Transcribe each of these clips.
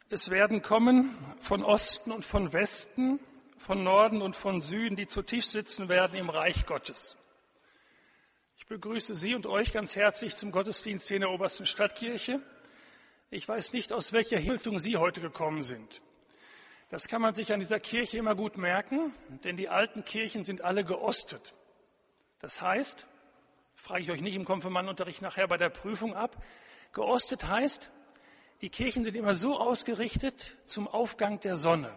Es werden kommen von Osten und von Westen, von Norden und von Süden, die zu Tisch sitzen werden im Reich Gottes. Ich begrüße Sie und euch ganz herzlich zum Gottesdienst hier in der Obersten Stadtkirche. Ich weiß nicht, aus welcher Himmelsrichtung Sie heute gekommen sind. Das kann man sich an dieser Kirche immer gut merken, denn die alten Kirchen sind alle geostet. Das heißt, frage ich euch nicht im Konfirmandenunterricht nachher bei der Prüfung ab, geostet heißt, die Kirchen sind immer so ausgerichtet zum Aufgang der Sonne.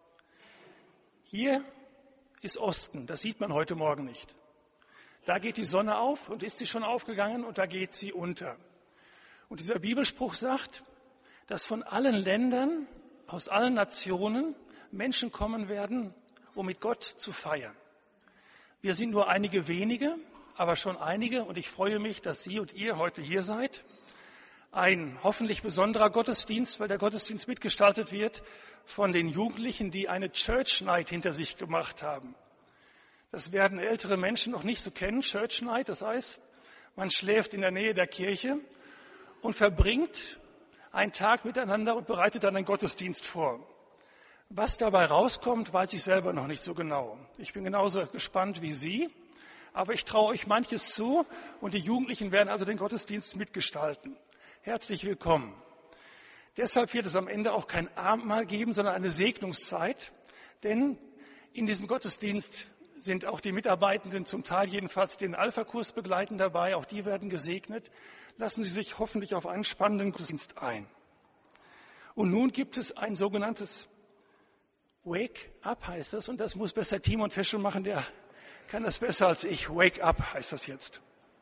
Hier ist Osten, das sieht man heute Morgen nicht. Da geht die Sonne auf und ist sie schon aufgegangen und da geht sie unter. Und dieser Bibelspruch sagt, dass von allen Ländern, aus allen Nationen Menschen kommen werden, um mit Gott zu feiern. Wir sind nur einige wenige, aber schon einige und ich freue mich, dass Sie und ihr heute hier seid. Ein hoffentlich besonderer Gottesdienst, weil der Gottesdienst mitgestaltet wird von den Jugendlichen, die eine Church Night hinter sich gemacht haben. Das werden ältere Menschen noch nicht so kennen, Church Night, das heißt, man schläft in der Nähe der Kirche und verbringt einen Tag miteinander und bereitet dann einen Gottesdienst vor. Was dabei rauskommt, weiß ich selber noch nicht so genau. Ich bin genauso gespannt wie Sie, aber ich traue euch manches zu und die Jugendlichen werden also den Gottesdienst mitgestalten. Herzlich willkommen. Deshalb wird es am Ende auch kein Abendmahl geben, sondern eine Segnungszeit, denn in diesem Gottesdienst sind auch die Mitarbeitenden, zum Teil jedenfalls den Alpha-Kurs begleiten dabei, auch die werden gesegnet. Lassen Sie sich hoffentlich auf einen spannenden Gottesdienst ein. Und nun gibt es ein sogenanntes Wake-up, heißt das, und das muss besser Timon Teschel machen, der kann das besser als ich. Wake-up heißt das jetzt.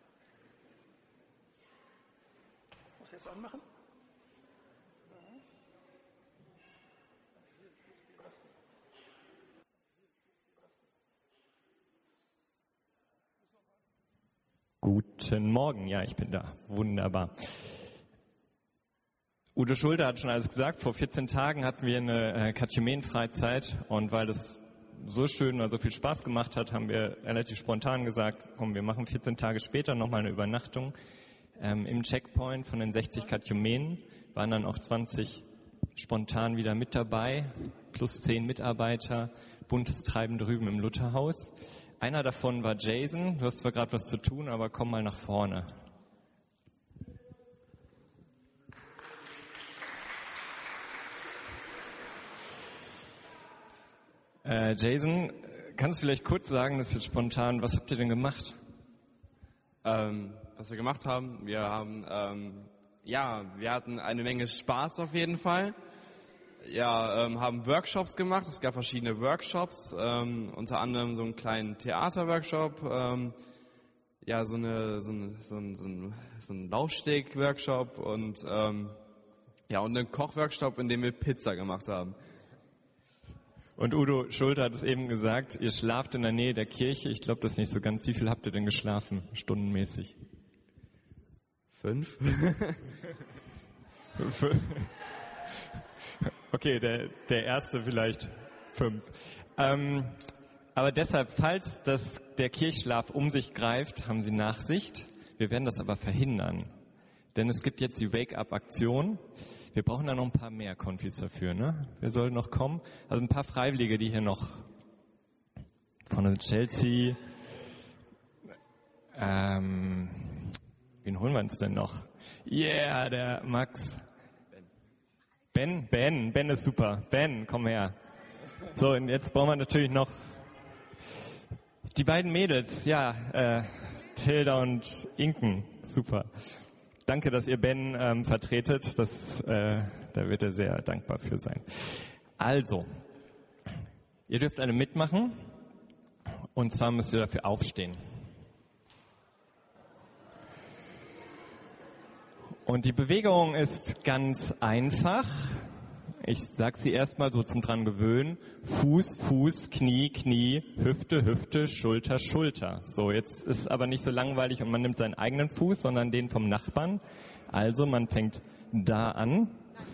Muss ich das anmachen? Guten Morgen, ja, ich bin da. Wunderbar. Udo Schulte hat schon alles gesagt. Vor 14 Tagen hatten wir eine Katechumenenfreizeit und weil das so schön und so viel Spaß gemacht hat, haben wir relativ spontan gesagt, komm, wir machen 14 Tage später nochmal eine Übernachtung. Im Checkpoint von den 60 Katechumenen waren dann auch 20 spontan wieder mit dabei, plus 10 Mitarbeiter, buntes Treiben drüben im Lutherhaus. Einer davon war Jason, du hast zwar gerade was zu tun, aber komm mal nach vorne. Jason, kannst du vielleicht kurz sagen, das ist jetzt spontan, was habt ihr denn gemacht? Was wir gemacht haben, wir hatten eine Menge Spaß auf jeden Fall. Haben Workshops gemacht, es gab verschiedene Workshops, unter anderem so einen kleinen Theaterworkshop, so ein Laufsteg-Workshop und einen Kochworkshop, in dem wir Pizza gemacht haben. Und Udo Schulte hat es eben gesagt, ihr schlaft in der Nähe der Kirche. Ich glaube das nicht so ganz. Wie viel habt ihr denn geschlafen, stundenmäßig? 5. Okay, der erste vielleicht 5. Aber deshalb, falls der Kirchschlaf um sich greift, haben Sie Nachsicht. Wir werden das aber verhindern. Denn es gibt jetzt die Wake-up-Aktion. Wir brauchen da noch ein paar mehr Konfis dafür, ne? Wer soll noch kommen? Also ein paar Freiwillige, die hier noch von Chelsea. Wen holen wir uns denn noch? Yeah, der Max. Ben ist super. Ben, komm her. So, und jetzt brauchen wir natürlich noch die beiden Mädels. Ja, Tilda und Inken. Super. Danke, dass ihr Ben vertretet. Da wird er sehr dankbar für sein. Also, ihr dürft alle mitmachen. Und zwar müsst ihr dafür aufstehen. Und die Bewegung ist ganz einfach. Ich sage sie erstmal so zum dran gewöhnen. Fuß, Fuß, Knie, Knie, Hüfte, Hüfte, Schulter, Schulter. So, jetzt ist aber nicht so langweilig und man nimmt seinen eigenen Fuß, sondern den vom Nachbarn. Also man fängt da an.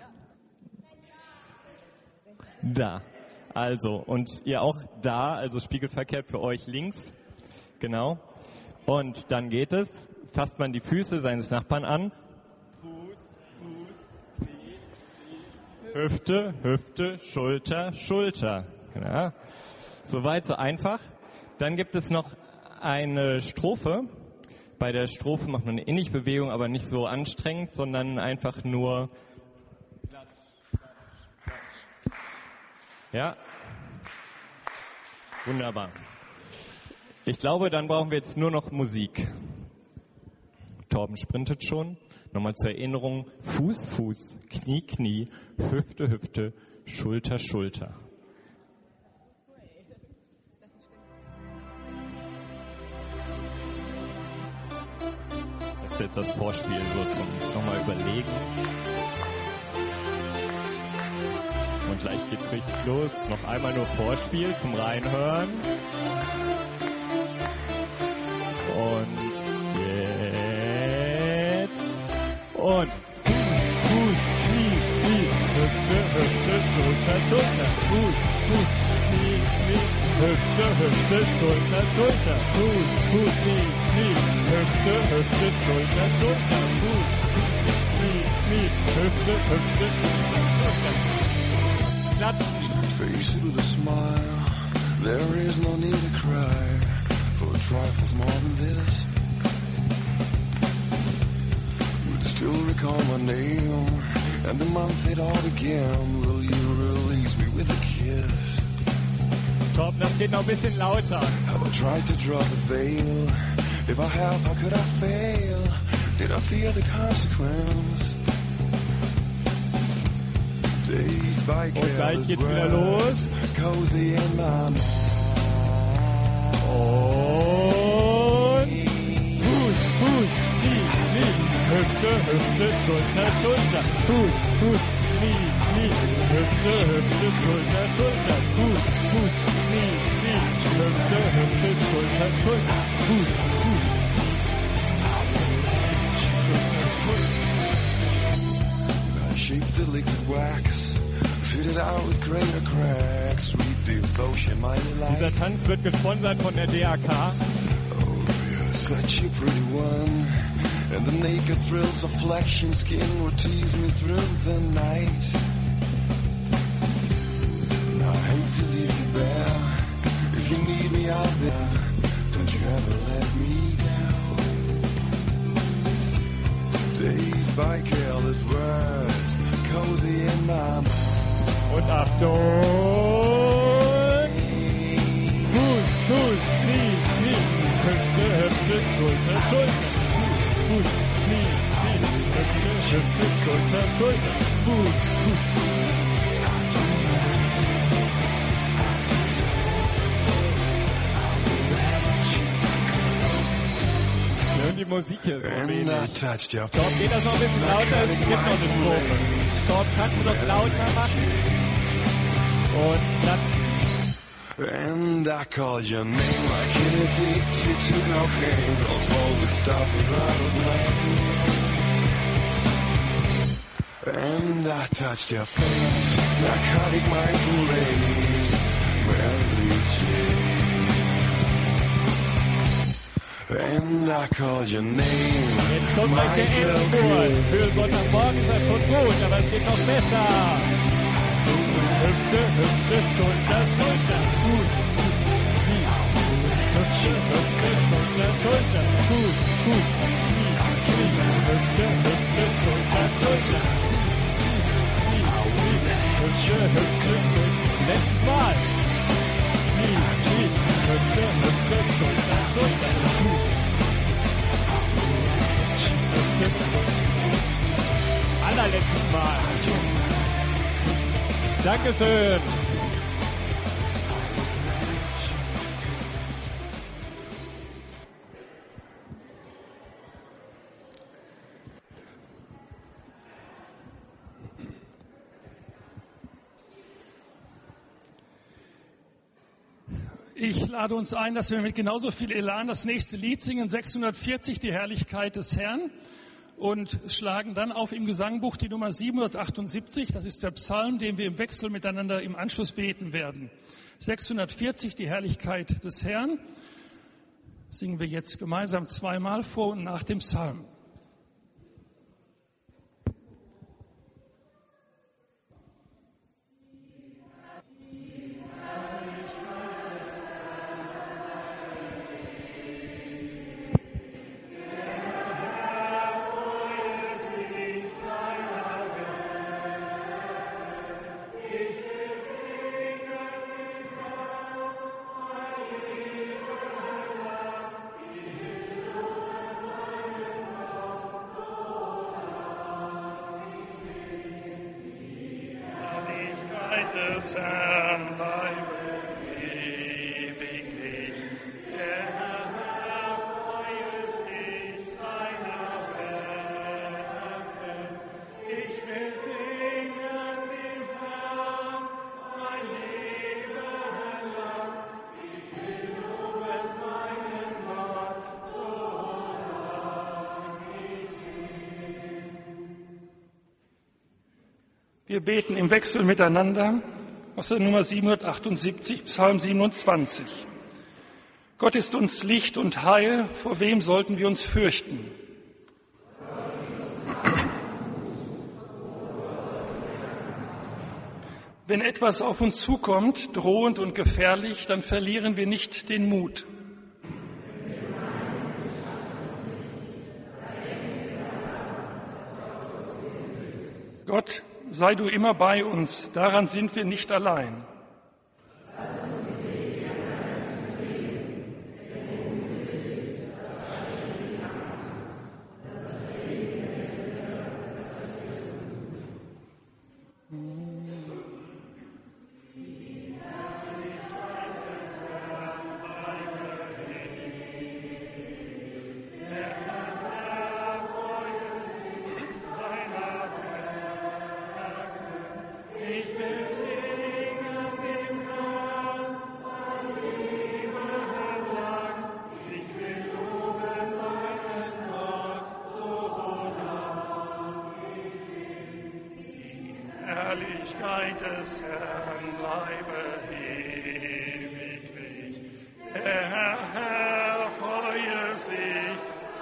Da. Also, und ihr auch da, also spiegelverkehrt für euch links. Genau. Und dann geht es, fasst man die Füße seines Nachbarn an. Fuß, Fuß, Knie, Knie, Hüfte, Hüfte, Schulter, Schulter. Ja. Soweit, so einfach. Dann gibt es noch eine Strophe. Bei der Strophe macht man eine ähnliche Bewegung, aber nicht so anstrengend, sondern einfach nur... Ja. Wunderbar. Ich glaube, dann brauchen wir jetzt nur noch Musik. Torben sprintet schon. Nochmal zur Erinnerung. Fuß, Fuß, Knie, Knie, Hüfte, Hüfte, Schulter, Schulter. Das ist jetzt das Vorspiel, so zum nochmal überlegen. Und gleich geht's richtig los. Noch einmal nur Vorspiel zum Reinhören. Und jetzt. Und Fuß, Knie, Knie, Hüfte, Hüfte, Schulter, Schulter. Fuß, Fuß, Knie, Knie, Hüfte, Hüfte, Schulter, Schulter. Fuß, Fuß, Knie, Knie, Hüfte, Hüfte, Schulter, Schulter. Fuß, Knie, Knie, Hüfte, Hüfte, Schulter, Schulter. Klatschen. Face it with a smile. There is no need to cry for trifles more than this. Would still recall my name and the month it all began. Will you release me with a kiss? Torben, das geht noch ein bisschen lauter. Have I tried to draw the veil? If I have, how could I fail? Did I fear the consequence? Und gleich geht's wieder los. Cozy in my mind. Und Fuß, Fuß, Knie, Knie, Hüfte, Hüfte, Schulter, Schulter. Fuß, Fuß, Knie, Knie, Hüfte, Hüfte, Schulter, Schulter. Fuß, Fuß, Knie, Knie, Hüfte, Hüfte, Schulter, Schulter. Fuß, Fuß. I shaped the liquid wax, fitted out with greater cracks. Sweet devotion, my delight. Dieser Tanz wird gesponsert von der DAK. Oh, you're such a pretty one. And the naked thrills of flesh and skin will tease me through the night. And I hate to leave you bare. If you need me out there, don't you ever let me down. Dazed by careless words, cozy in my mind. Und Achtung! Fuß, Fuß, Knie, Knie, Hüfte, Hüfte, Schulter, Schulter. Fuß, Knie, Knie, Hüfte, Hüfte, Schulter, Schulter. Fuß, Fuß. Ja, und die Musik hier ist so And I wenig. touched your Torben, geht das noch ein bisschen lauter? Es gibt noch eine Strophe. Torben, kannst du noch lauter machen? Und klatschen. And I called your name like an addicted to cocaine. Don't smoke the stuff without a blame. And I touched your face, narcotic mindful rays, Mary Jane. And I called your name. Jetzt kommt gleich der Endspurt. Für Sonntagmorgen ist das schon gut, aber es geht noch besser. Hüfte, Hüfte, Schulter, Schulter. Fuß, Fuß, Knie. Hüfte, Hüfte, Schulter, Schulter. Fuß, Fuß, Knie, Knie. Hüfte, Hüfte, Schulter, Schulter. Knie, Knie, Hüfte, Hüfte, Schulter. Letztes Mal. Knie, Knie. Hüfte, Hüfte, Schulter, Schulter. Fuß. Allerletztes Mal. Dankeschön. Ich lade uns ein, dass wir mit genauso viel Elan das nächste Lied singen, 640, die Herrlichkeit des Herrn, und schlagen dann auf im Gesangbuch die Nummer 778. Das ist der Psalm, den wir im Wechsel miteinander im Anschluss beten werden. 640, die Herrlichkeit des Herrn, singen wir jetzt gemeinsam zweimal vor und nach dem Psalm. des Herrn bleibe ewiglich. Der Herr freue sich seiner Werke. Ich will singen dem Herrn mein Leben lang. Ich will loben meinen Gott, so lang ich lebe. Wir beten im Wechsel miteinander aus der Nummer 778, Psalm 27. Gott ist uns Licht und Heil, vor wem sollten wir uns fürchten? Wenn etwas auf uns zukommt, drohend und gefährlich, dann verlieren wir nicht den Mut. Gott, sei du immer bei uns, daran sind wir nicht allein. Herrlichkeit des Herrn bleibe ewiglich. Der Herr freue sich.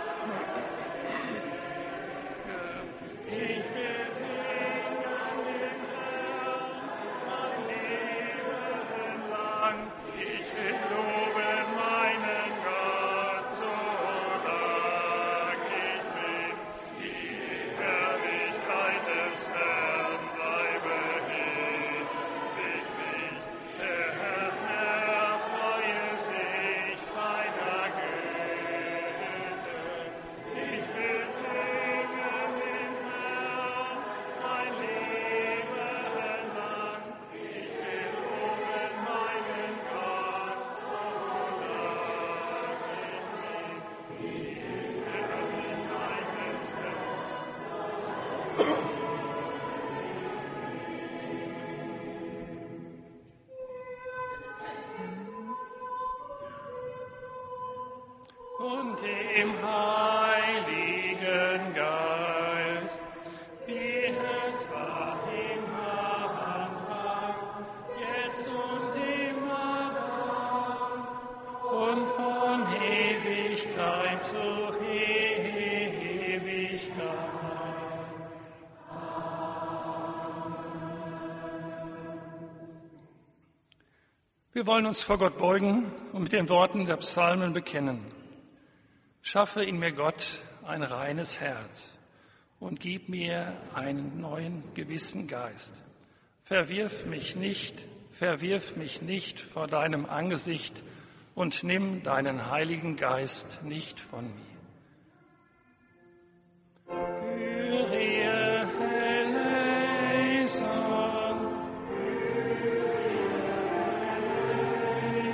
Ich will singen dem Herrn mein Leben lang. Ich will loben meinen Gott, so lang ich bin. Die Herrlichkeit des Herrn bleibe ewiglich. Der Herr freue sich seiner Güte. Ich will singen dem Herrn mein Leben lang. Ich will loben meinen Gott, so lang ich bin. Die Herrlichkeit des Herrn. Und dem Heiligen Geist, wie es war im Anfang, jetzt und immer und von Ewigkeit zu Ewigkeit. Wir wollen uns vor Gott beugen und mit den Worten der Psalmen bekennen. Schaffe in mir, Gott, ein reines Herz und gib mir einen neuen gewissen Geist. Verwirf mich nicht vor deinem Angesicht und nimm deinen Heiligen Geist nicht von mir. Kyrie eleison, Kyrie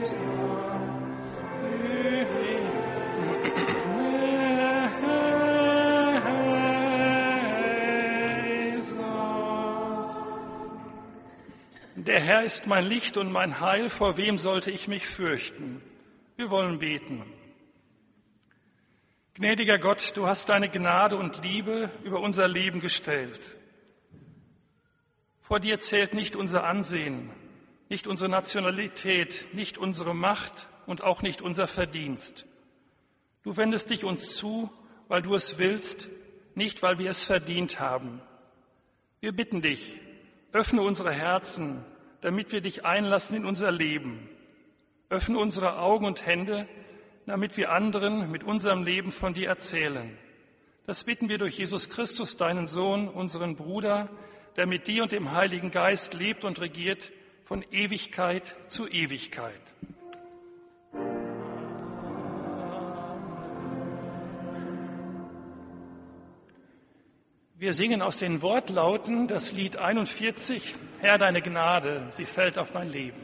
Der Herr ist mein Licht und mein Heil, vor wem sollte ich mich fürchten? Wir wollen beten. Gnädiger Gott, du hast deine Gnade und Liebe über unser Leben gestellt. Vor dir zählt nicht unser Ansehen, nicht unsere Nationalität, nicht unsere Macht und auch nicht unser Verdienst. Du wendest dich uns zu, weil du es willst, nicht weil wir es verdient haben. Wir bitten dich, öffne unsere Herzen, damit wir dich einlassen in unser Leben. Öffne unsere Augen und Hände, damit wir anderen mit unserem Leben von dir erzählen. Das bitten wir durch Jesus Christus, deinen Sohn, unseren Bruder, der mit dir und dem Heiligen Geist lebt und regiert von Ewigkeit zu Ewigkeit. Wir singen aus den Wortlauten das Lied 41, Herr, deine Gnade, sie fällt auf mein Leben.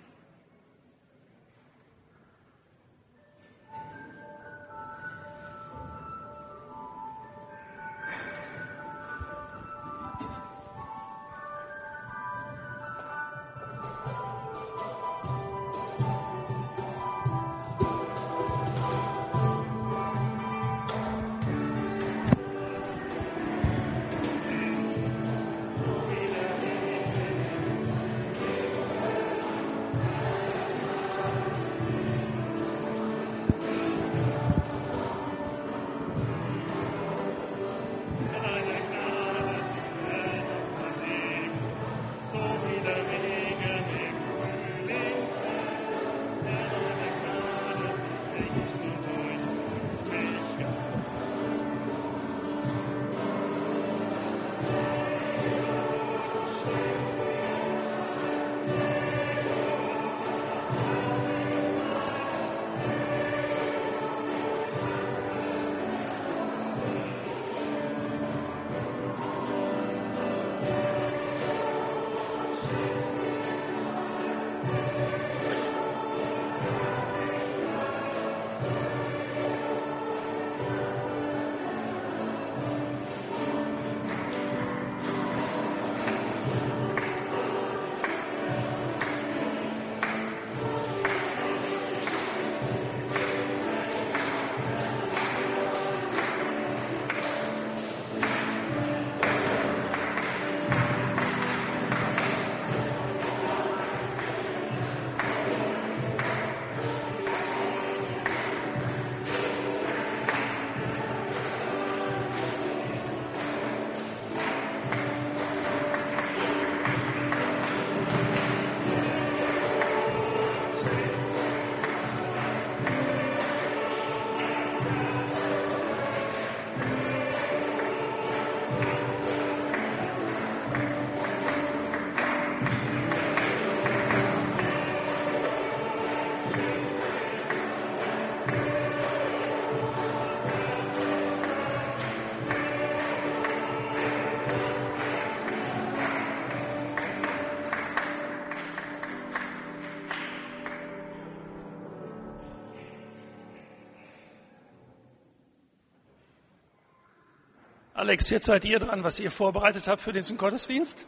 Alex, jetzt seid ihr dran, was ihr vorbereitet habt für diesen Gottesdienst.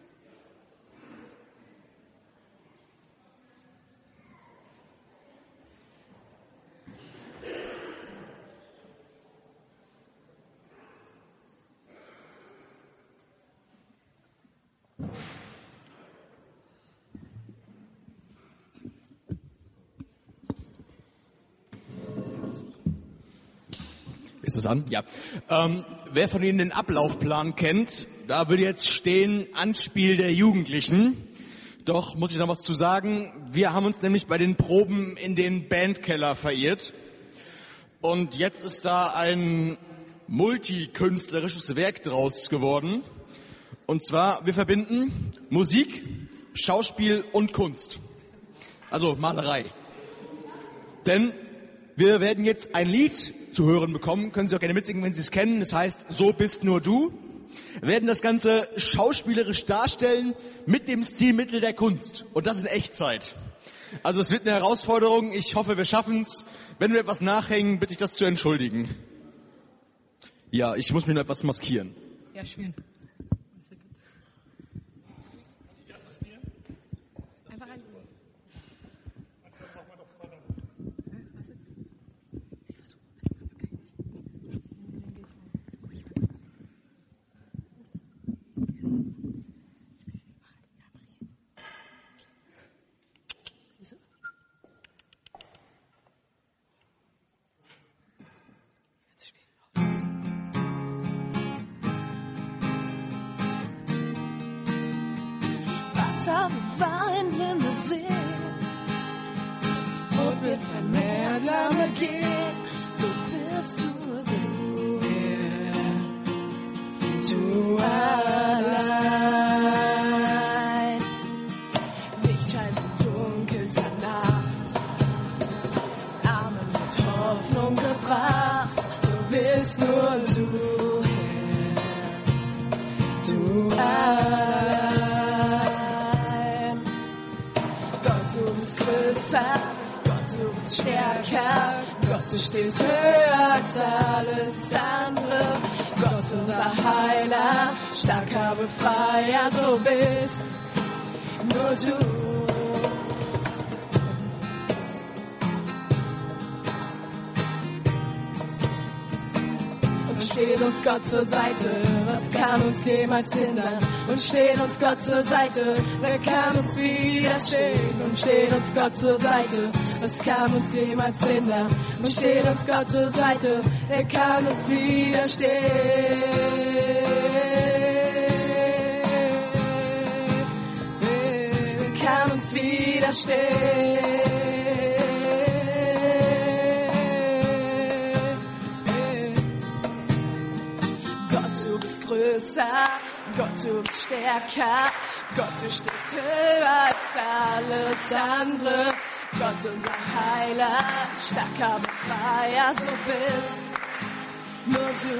Ist es an? Ja. Wer von Ihnen den Ablaufplan kennt, da würde jetzt stehen, Anspiel der Jugendlichen. Doch muss ich noch was zu sagen. Wir haben uns nämlich bei den Proben in den Bandkeller verirrt. Und jetzt ist da ein multikünstlerisches Werk draus geworden. Und zwar, wir verbinden Musik, Schauspiel und Kunst. Also Malerei. Denn wir werden jetzt ein Lied zu hören bekommen. Können Sie auch gerne mitsingen, wenn Sie es kennen. Das heißt, So bist nur du. Wir werden das Ganze schauspielerisch darstellen mit dem Stilmittel der Kunst. Und das in Echtzeit. Also es wird eine Herausforderung. Ich hoffe, wir schaffen es. Wenn wir etwas nachhängen, bitte ich das zu entschuldigen. Ja, ich muss mir noch etwas maskieren. Ja, schön. Wasser mit Wein blinde sehen und wird vermehrt lange gehen. So bist nur du allein. Licht scheint im dunkelster Nacht, Arme mit Hoffnung gebracht. So bist nur du, Herr. größer, Gott, du bist stärker, Gott, du stehst höher als alles andere. Gott, unser Heiler, starker Befreier, so bist nur du. Und steht uns Gott zur Seite, was kann uns jemals hindern? Und steht uns Gott zur Seite, wer kann uns widerstehen? Und steht uns Gott zur Seite, was kann uns jemals hindern? Und steht uns Gott zur Seite, wer kann uns widerstehen? Wer kann uns widerstehen? Du bist größer, Gott, du bist stärker, Gott, du stehst höher als alles andere. Gott, unser Heiler, starker Befreier, so bist nur du.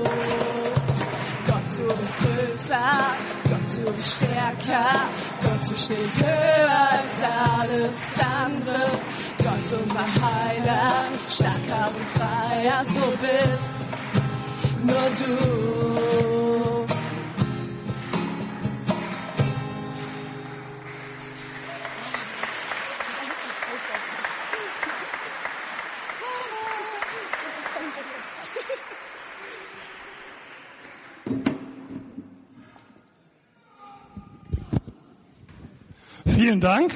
Gott, du bist größer, Gott, du bist stärker, Gott, du stehst höher als alles andere. Gott, unser Heiler, starker Befreier, so bist nur du. Vielen Dank.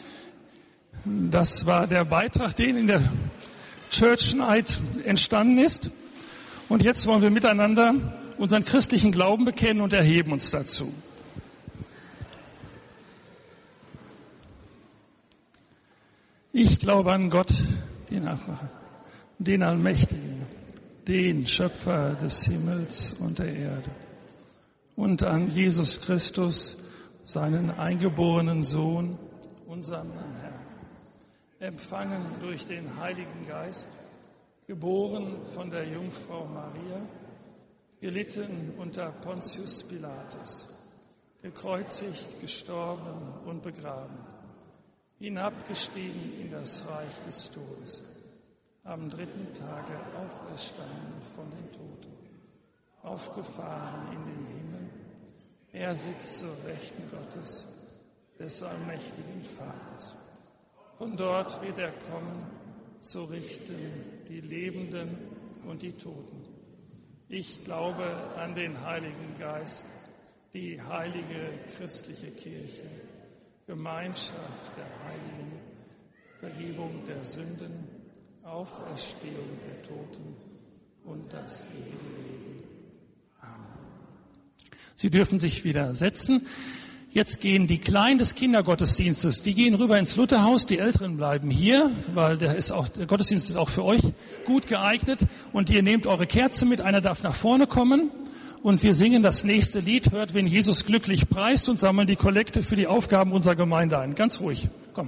Das war der Beitrag, den in der Church Night entstanden ist. Und jetzt wollen wir miteinander unseren christlichen Glauben bekennen und erheben uns dazu. Ich glaube an Gott, den Allmächtigen, den Schöpfer des Himmels und der Erde, und an Jesus Christus, seinen eingeborenen Sohn, unseren Herrn, empfangen durch den Heiligen Geist, geboren von der Jungfrau Maria, gelitten unter Pontius Pilatus, gekreuzigt, gestorben und begraben, hinabgestiegen in das Reich des Todes, am dritten Tage auferstanden von den Toten, aufgefahren in den Himmel. Er sitzt zur Rechten Gottes, des allmächtigen Vaters. Von dort wird er kommen, zu richten die Lebenden und die Toten. Ich glaube an den Heiligen Geist, die heilige christliche Kirche, Gemeinschaft der Heiligen, Vergebung der Sünden, Auferstehung der Toten und das ewige Leben. Amen. Sie dürfen sich wieder setzen. Jetzt gehen die Kleinen des Kindergottesdienstes, die gehen rüber ins Lutherhaus, die Älteren bleiben hier, weil der Gottesdienst ist auch für euch gut geeignet. Und ihr nehmt eure Kerze mit, einer darf nach vorne kommen und wir singen das nächste Lied, hört, wen Jesus glücklich preist, und sammeln die Kollekte für die Aufgaben unserer Gemeinde ein. Ganz ruhig, komm.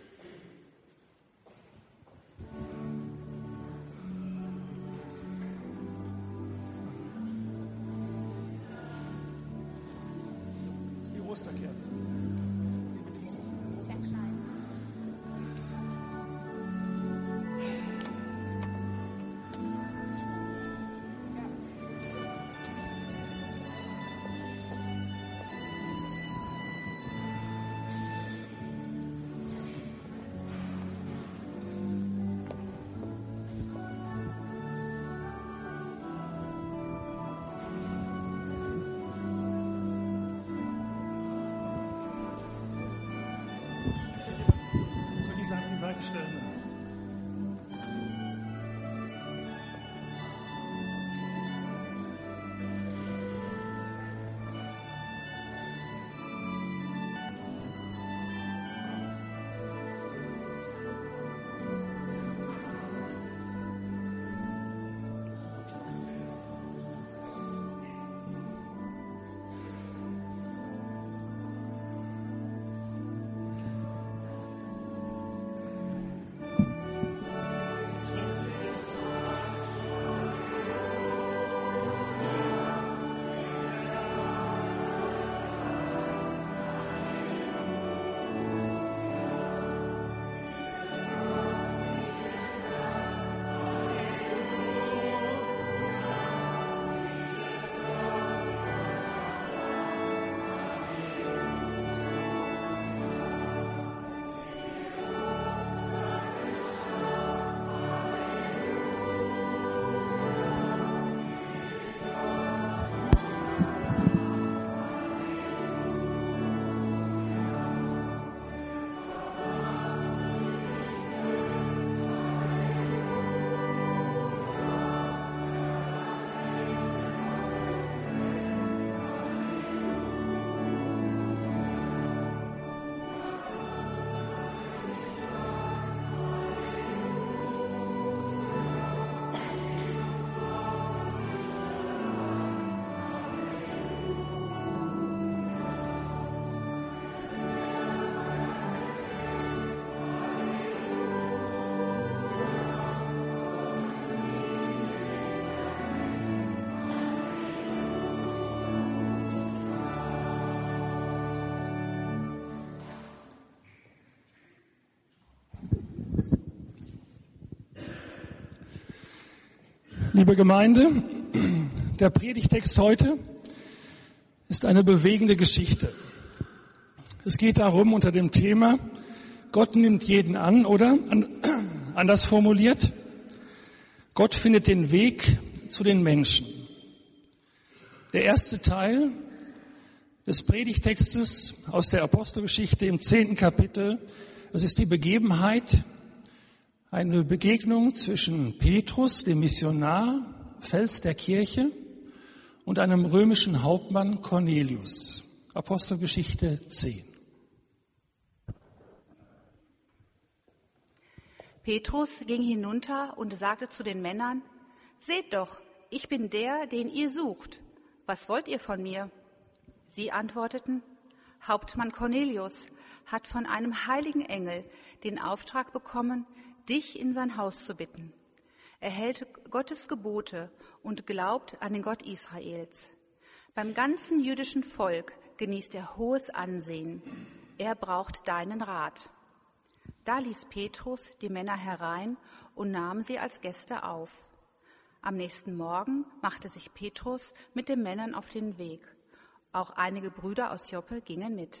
Osterkerze. Liebe Gemeinde, der Predigtext heute ist eine bewegende Geschichte. Es geht darum unter dem Thema, Gott nimmt jeden an, oder anders formuliert, Gott findet den Weg zu den Menschen. Der erste Teil des Predigtextes aus der Apostelgeschichte im 10. Kapitel, das ist die Begebenheit, eine Begegnung zwischen Petrus, dem Missionar, Fels der Kirche, und einem römischen Hauptmann Cornelius. Apostelgeschichte 10. Petrus ging hinunter und sagte zu den Männern: Seht doch, ich bin der, den ihr sucht. Was wollt ihr von mir? Sie antworteten: Hauptmann Cornelius hat von einem heiligen Engel den Auftrag bekommen, dich in sein Haus zu bitten. Er hält Gottes Gebote und glaubt an den Gott Israels. Beim ganzen jüdischen Volk genießt er hohes Ansehen. Er braucht deinen Rat. Da ließ Petrus die Männer herein und nahm sie als Gäste auf. Am nächsten Morgen machte sich Petrus mit den Männern auf den Weg. Auch einige Brüder aus Joppe gingen mit.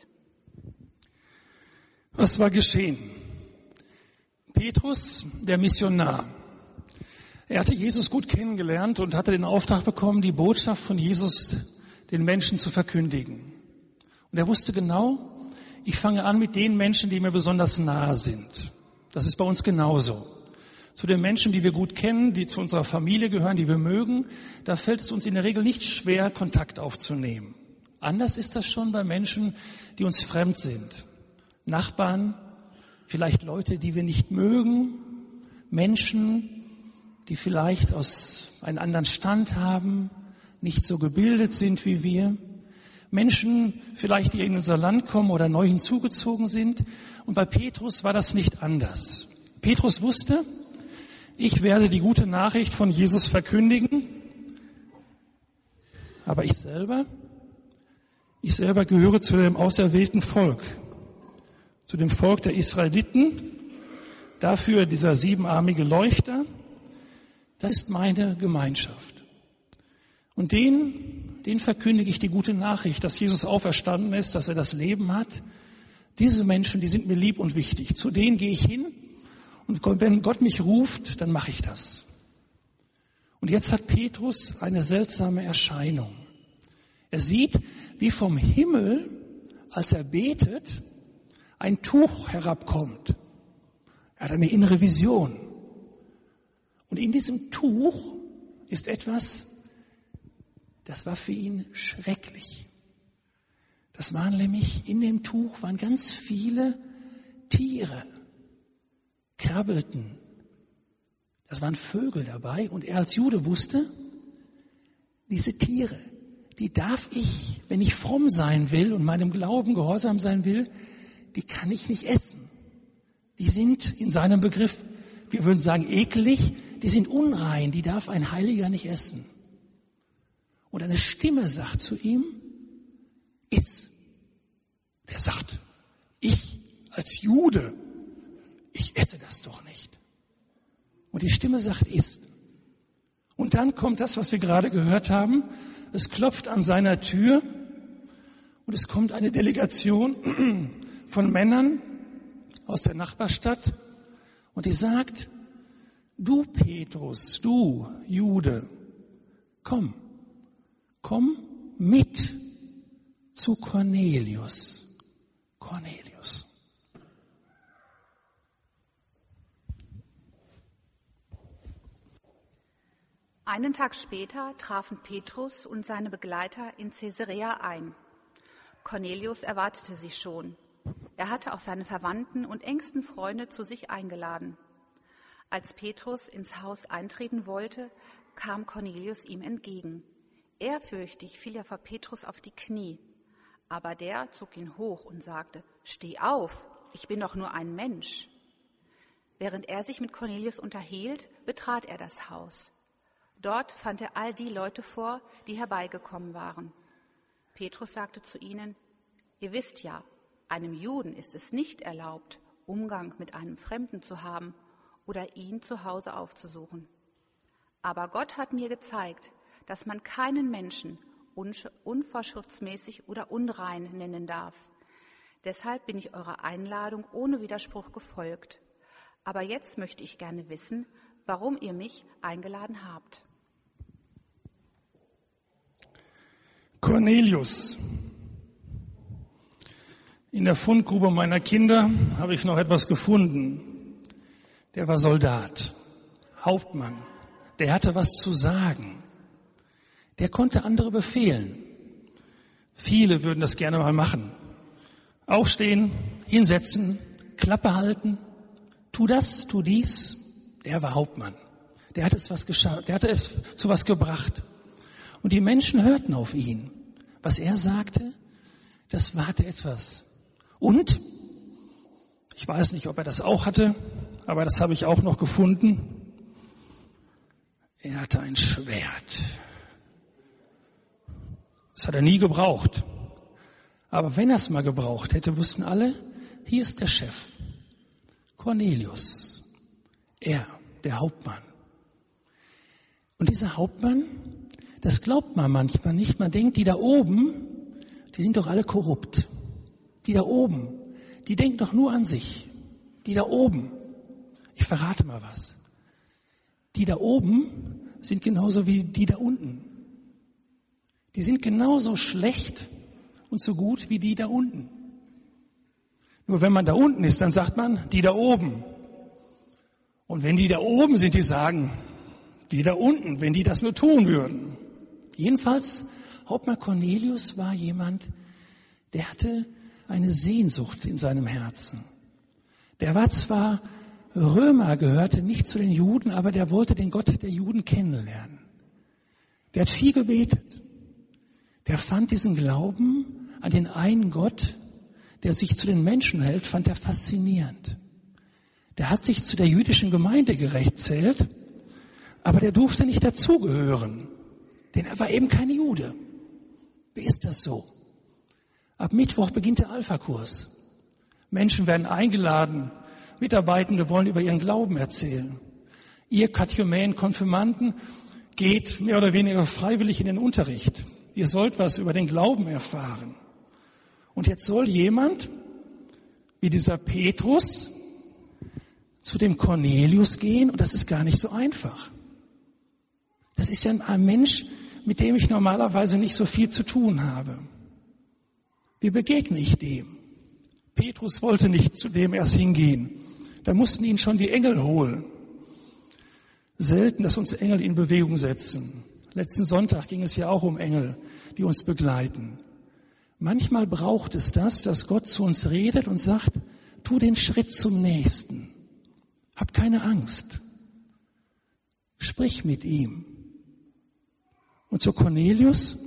Was war geschehen? Petrus, der Missionar, er hatte Jesus gut kennengelernt und hatte den Auftrag bekommen, die Botschaft von Jesus den Menschen zu verkündigen. Und er wusste genau, ich fange an mit den Menschen, die mir besonders nahe sind. Das ist bei uns genauso. Zu den Menschen, die wir gut kennen, die zu unserer Familie gehören, die wir mögen, da fällt es uns in der Regel nicht schwer, Kontakt aufzunehmen. Anders ist das schon bei Menschen, die uns fremd sind. Nachbarn, vielleicht Leute, die wir nicht mögen, Menschen, die vielleicht aus einem anderen Stand haben, nicht so gebildet sind wie wir. Menschen vielleicht, die in unser Land kommen oder neu hinzugezogen sind. Und bei Petrus war das nicht anders. Petrus wusste, ich werde die gute Nachricht von Jesus verkündigen, aber ich selber gehöre zu dem auserwählten Volk, zu dem Volk der Israeliten. Dafür dieser siebenarmige Leuchter, das ist meine Gemeinschaft. Und denen verkündige ich die gute Nachricht, dass Jesus auferstanden ist, dass er das Leben hat. Diese Menschen, die sind mir lieb und wichtig. Zu denen gehe ich hin und wenn Gott mich ruft, dann mache ich das. Und jetzt hat Petrus eine seltsame Erscheinung. Er sieht, wie vom Himmel, als er betet, ein Tuch herabkommt. Er hat eine innere Vision. Und in diesem Tuch ist etwas, das war für ihn schrecklich. Das waren nämlich, in dem Tuch waren ganz viele Tiere, krabbelten. Das waren Vögel dabei und er als Jude wusste, diese Tiere, die darf ich, wenn ich fromm sein will und meinem Glauben gehorsam sein will, die kann ich nicht essen. Die sind in seinem Begriff, wir würden sagen eklig, die sind unrein, die darf ein Heiliger nicht essen. Und eine Stimme sagt zu ihm, iss. Der sagt, ich als Jude, ich esse das doch nicht. Und die Stimme sagt, isst. Und dann kommt das, was wir gerade gehört haben. Es klopft an seiner Tür und es kommt eine Delegation von Männern aus der Nachbarstadt und die sagt, du Petrus, du Jude, komm mit zu Cornelius. Cornelius. Einen Tag später trafen Petrus und seine Begleiter in Caesarea ein. Cornelius erwartete sie schon. Er hatte auch seine Verwandten und engsten Freunde zu sich eingeladen. Als Petrus ins Haus eintreten wollte, kam Cornelius ihm entgegen. Ehrfürchtig fiel er vor Petrus auf die Knie. Aber der zog ihn hoch und sagte, steh auf, ich bin doch nur ein Mensch. Während er sich mit Cornelius unterhielt, betrat er das Haus. Dort fand er all die Leute vor, die herbeigekommen waren. Petrus sagte zu ihnen, ihr wisst ja, einem Juden ist es nicht erlaubt, Umgang mit einem Fremden zu haben oder ihn zu Hause aufzusuchen. Aber Gott hat mir gezeigt, dass man keinen Menschen unvorschriftsmäßig oder unrein nennen darf. Deshalb bin ich eurer Einladung ohne Widerspruch gefolgt. Aber jetzt möchte ich gerne wissen, warum ihr mich eingeladen habt. Cornelius. In der Fundgrube meiner Kinder habe ich noch etwas gefunden. Der war Soldat, Hauptmann. Der hatte was zu sagen. Der konnte andere befehlen. Viele würden das gerne mal machen. Aufstehen, hinsetzen, Klappe halten. Tu das, tu dies. Der war Hauptmann. Der hatte es zu was gebracht. Und die Menschen hörten auf ihn. Was er sagte, das warte etwas. Und, ich weiß nicht, ob er das auch hatte, aber das habe ich auch noch gefunden. Er hatte ein Schwert. Das hat er nie gebraucht. Aber wenn er es mal gebraucht hätte, wussten alle, hier ist der Chef. Cornelius. Er, der Hauptmann. Und dieser Hauptmann, das glaubt man manchmal nicht. Man denkt, die da oben, die sind doch alle korrupt. Die da oben, die denken doch nur an sich. Die da oben, ich verrate mal was. Die da oben sind genauso wie die da unten. Die sind genauso schlecht und so gut wie die da unten. Nur wenn man da unten ist, dann sagt man, die da oben. Und wenn die da oben sind, die sagen, die da unten, wenn die das nur tun würden. Jedenfalls, Hauptmann Cornelius war jemand, der hatte eine Sehnsucht in seinem Herzen. Der war zwar Römer, gehörte nicht zu den Juden, aber der wollte den Gott der Juden kennenlernen. Der hat viel gebetet. Der fand diesen Glauben an den einen Gott, der sich zu den Menschen hält, fand er faszinierend. Der hat sich zu der jüdischen Gemeinde gezählt, aber der durfte nicht dazugehören, denn er war eben kein Jude. Wie ist das so? Ab Mittwoch beginnt der Alpha-Kurs. Menschen werden eingeladen, Mitarbeitende wollen über ihren Glauben erzählen. Ihr Katechumen, Konfirmanden, geht mehr oder weniger freiwillig in den Unterricht. Ihr sollt was über den Glauben erfahren. Und jetzt soll jemand, wie dieser Petrus, zu dem Cornelius gehen, und das ist gar nicht so einfach. Das ist ja ein Mensch, mit dem ich normalerweise nicht so viel zu tun habe. Wie begegne ich dem? Petrus wollte nicht zu dem erst hingehen. Da mussten ihn schon die Engel holen. Selten, dass uns Engel in Bewegung setzen. Letzten Sonntag ging es ja auch um Engel, die uns begleiten. Manchmal braucht es das, dass Gott zu uns redet und sagt, tu den Schritt zum Nächsten. Hab keine Angst. Sprich mit ihm. Und zu Cornelius,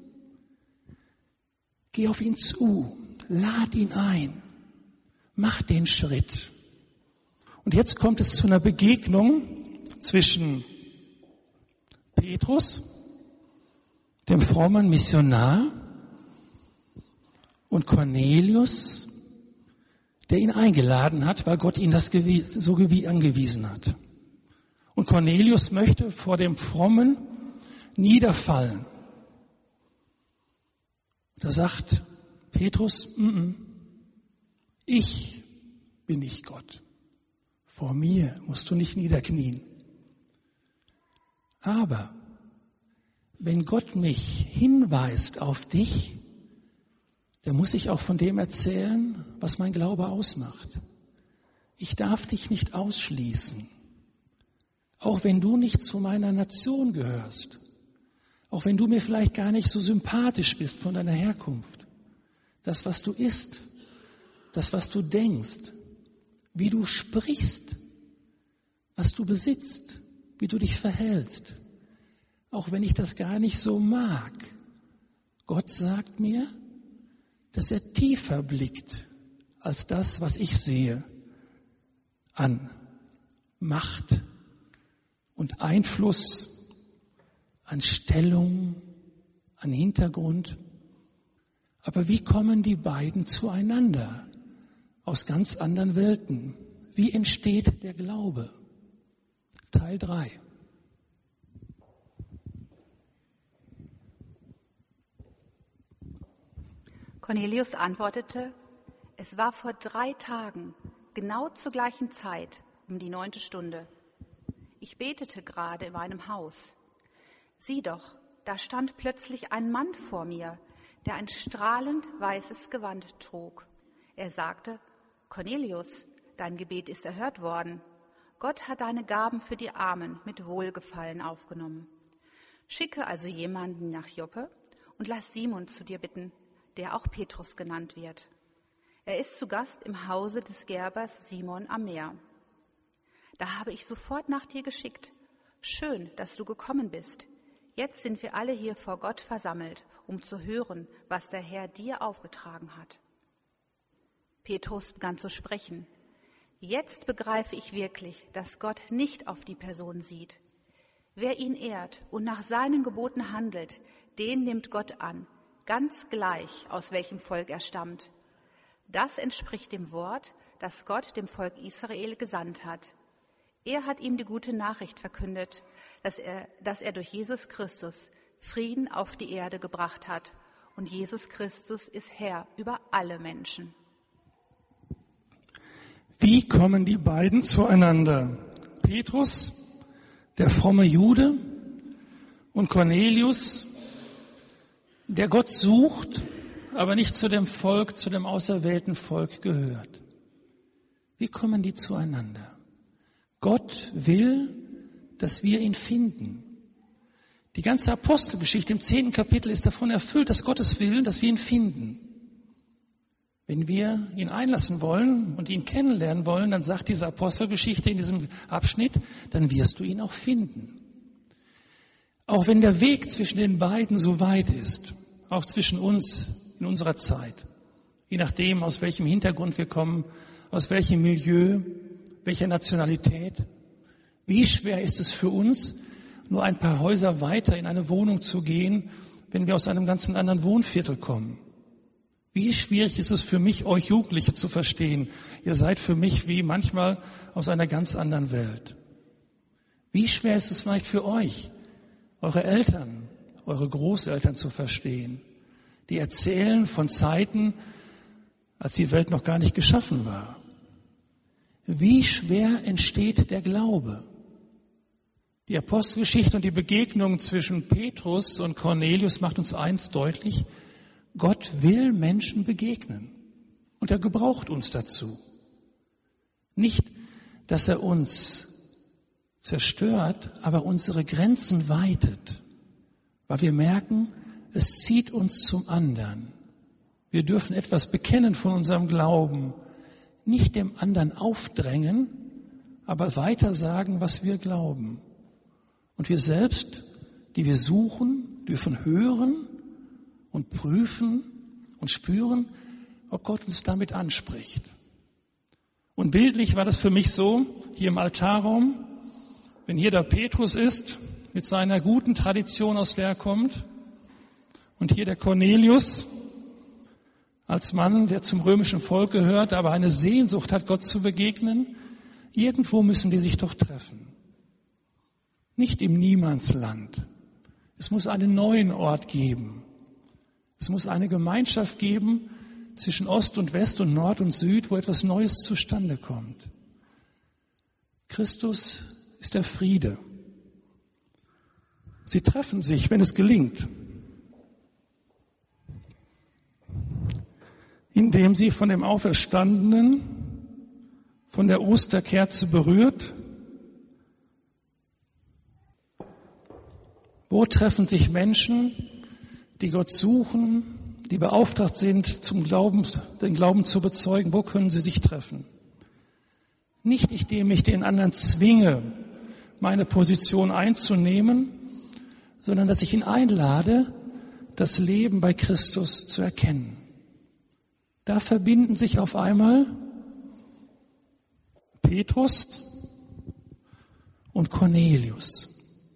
geh auf ihn zu, lad ihn ein, mach den Schritt. Und jetzt kommt es zu einer Begegnung zwischen Petrus, dem frommen Missionar, und Cornelius, der ihn eingeladen hat, weil Gott ihn das so angewiesen hat. Und Cornelius möchte vor dem Frommen niederfallen. Da sagt Petrus, ich bin nicht Gott. Vor mir musst du nicht niederknien. Aber wenn Gott mich hinweist auf dich, dann muss ich auch von dem erzählen, was mein Glaube ausmacht. Ich darf dich nicht ausschließen. Auch wenn du nicht zu meiner Nation gehörst. Auch wenn du mir vielleicht gar nicht so sympathisch bist von deiner Herkunft. Das, was du isst, das, was du denkst, wie du sprichst, was du besitzt, wie du dich verhältst. Auch wenn ich das gar nicht so mag. Gott sagt mir, dass er tiefer blickt als das, was ich sehe, an Macht und Einfluss, an Stellung, an Hintergrund. Aber wie kommen die beiden zueinander aus ganz anderen Welten? Wie entsteht der Glaube? Teil 3. Cornelius antwortete, es war vor 3 Tagen, genau zur gleichen Zeit, um die 9. Stunde. Ich betete gerade in meinem Haus. Sieh doch, da stand plötzlich ein Mann vor mir, der ein strahlend weißes Gewand trug. Er sagte, Cornelius, dein Gebet ist erhört worden. Gott hat deine Gaben für die Armen mit Wohlgefallen aufgenommen. Schicke also jemanden nach Joppe und lass Simon zu dir bitten, der auch Petrus genannt wird. Er ist zu Gast im Hause des Gerbers Simon am Meer. Da habe ich sofort nach dir geschickt. Schön, dass du gekommen bist. Jetzt sind wir alle hier vor Gott versammelt, um zu hören, was der Herr dir aufgetragen hat. Petrus begann zu sprechen. Jetzt begreife ich wirklich, dass Gott nicht auf die Person sieht. Wer ihn ehrt und nach seinen Geboten handelt, den nimmt Gott an, ganz gleich, aus welchem Volk er stammt. Das entspricht dem Wort, das Gott dem Volk Israel gesandt hat. Er hat ihm die gute Nachricht verkündet, dass er durch Jesus Christus Frieden auf die Erde gebracht hat. Und Jesus Christus ist Herr über alle Menschen. Wie kommen die beiden zueinander? Petrus, der fromme Jude, und Cornelius, der Gott sucht, aber nicht zu dem Volk, zu dem auserwählten Volk gehört. Wie kommen die zueinander? Gott will, dass wir ihn finden. Die ganze Apostelgeschichte im 10. Kapitel ist davon erfüllt, dass Gottes Willen, dass wir ihn finden. Wenn wir ihn einlassen wollen und ihn kennenlernen wollen, dann sagt diese Apostelgeschichte in diesem Abschnitt, dann wirst du ihn auch finden. Auch wenn der Weg zwischen den beiden so weit ist, auch zwischen uns in unserer Zeit, je nachdem, aus welchem Hintergrund wir kommen, aus welchem Milieu, welcher Nationalität, wie schwer ist es für uns, nur ein paar Häuser weiter in eine Wohnung zu gehen, wenn wir aus einem ganz anderen Wohnviertel kommen. Wie schwierig ist es für mich, euch Jugendliche zu verstehen. Ihr seid für mich wie manchmal aus einer ganz anderen Welt. Wie schwer ist es vielleicht für euch, eure Eltern, eure Großeltern zu verstehen, die erzählen von Zeiten, als die Welt noch gar nicht geschaffen war. Wie schwer entsteht der Glaube? Die Apostelgeschichte und die Begegnung zwischen Petrus und Cornelius macht uns eins deutlich: Gott will Menschen begegnen und er gebraucht uns dazu. Nicht, dass er uns zerstört, aber unsere Grenzen weitet, weil wir merken, es zieht uns zum anderen. Wir dürfen etwas bekennen von unserem Glauben, nicht dem anderen aufdrängen, aber weiter sagen, was wir glauben. Und wir selbst, die wir suchen, dürfen hören und prüfen und spüren, ob Gott uns damit anspricht. Und bildlich war das für mich so, hier im Altarraum, wenn hier der Petrus ist, mit seiner guten Tradition, aus der er kommt, und hier der Cornelius, als Mann, der zum römischen Volk gehört, aber eine Sehnsucht hat, Gott zu begegnen, irgendwo müssen die sich doch treffen. Nicht im Niemandsland. Es muss einen neuen Ort geben. Es muss eine Gemeinschaft geben zwischen Ost und West und Nord und Süd, wo etwas Neues zustande kommt. Christus ist der Friede. Sie treffen sich, wenn es gelingt, indem sie von dem Auferstandenen, von der Osterkerze berührt. Wo treffen sich Menschen, die Gott suchen, die beauftragt sind, den Glauben zu bezeugen? Wo können sie sich treffen? Nicht, indem ich den anderen zwinge, meine Position einzunehmen, sondern dass ich ihn einlade, das Leben bei Christus zu erkennen. Da verbinden sich auf einmal Petrus und Cornelius.